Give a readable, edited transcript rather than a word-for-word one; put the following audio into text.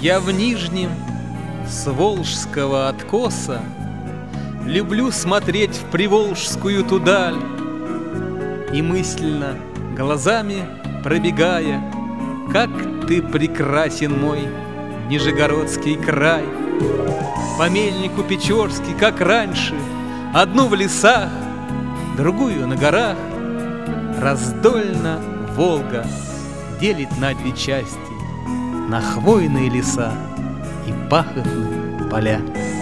Я в Нижнем, с Волжского откоса, люблю смотреть в приволжскую ту даль и мысленно, глазами пробегая, как ты прекрасен, мой Нижегородский край. По мельнику Печорский, как раньше, одну в лесах, другую на горах, раздольно Волга делит на две части, на хвойные леса и пахотные поля.